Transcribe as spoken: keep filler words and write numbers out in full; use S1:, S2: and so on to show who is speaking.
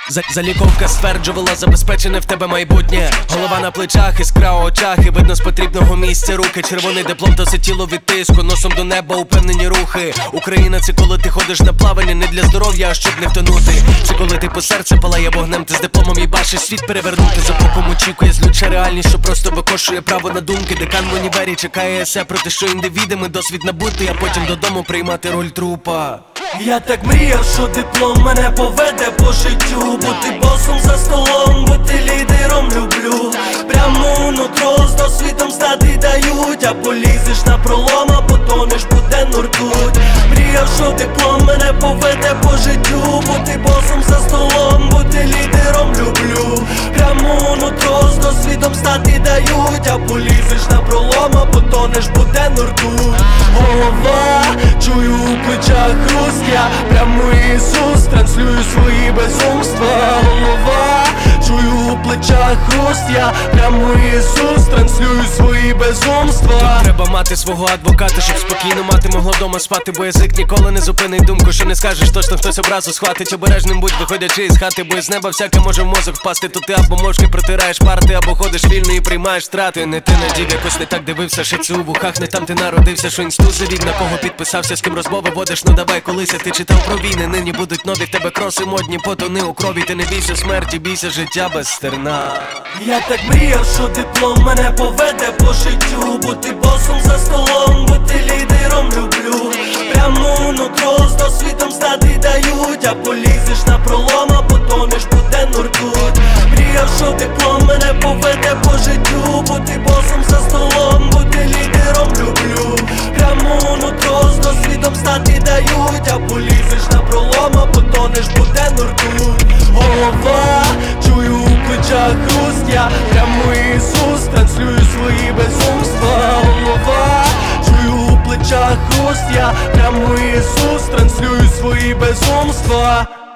S1: За Заліковка стверджувала забезпечене в тебе майбутнє. Голова на плечах, іскра у очах, і видно з потрібного місця руки. Червоний диплом, то це тіло від тиску, носом до неба упевнені рухи. Україна — це коли ти ходиш на плавання не для здоров'я, а щоб не втонути. Це коли ти по серце палає вогнем, ти з дипломом і бачиш світ перевернути. За боком очікує злюча реальність, що просто викошує право на думки. Декан в універі чекає есе про те, що індивідами досвід набути, а потім додому приймати роль трупа.
S2: Я так мріяв, що диплом мене поведе по життю. Бути босом за столом, бути лідером люблю. Прямо у нутро з досвідом стати дають. А полізеш на пролом, а потонеш, буде нуртуть. Мріяв, що диплом мене поведе по життю. Бути босом за столом, бути лідером люблю. Прямо у нутро з досвідом стати дають. А полізеш на пролом, а потонеш, буде нуртуть. Голова, чую у плечах хруст. Я прямо Ісус, транслюю свої безумства. Голова, чую у плечах хруст. Я прямо Ісус, транслюю свої безумства.
S1: Тут треба мати свого адвоката, щоб спокійно мати могло дома спати. Бо язик ніколи не зупинить думку, що не скажеш, точно хтось образу схватить. Обережним будь, виходячи із хати, бо із неба всяке може в мозок впасти. Тут ти або мовчки протираєш парти, або ходиш вільно і приймаєш втрати. Не ти надів, якось не так дивився, шиці у вухах, не там ти народився, що інсту завів, на кого підписався, з ким розмови водиш, ну давай колись. Ти читав про війни, нині будуть нові, в тебе кроси модні, потони у крові. Ти не бійся смерті, бійся життя без стерна.
S2: Я так мріяв, що диплом мене поведе по життю. Бути босом за столом, бути лідером люблю. Прямо у нутро з досвідом стати дають. А полізеш на пролом, а потонеш, буде нуртуть. Мріяв, що диплом мене поведе по життю. Бути босом за столом, бути лідером люблю. Прямо у нутро з досвідом стати дають. А полізеш на пролом, а потонеш, буде нуртуть. Голова, чую у плечах хруст. Я прямо Ісус, транслюю свої безумства. Голова, чую у плечах хруст. Я прямо Ісус, транслюю свої безумства.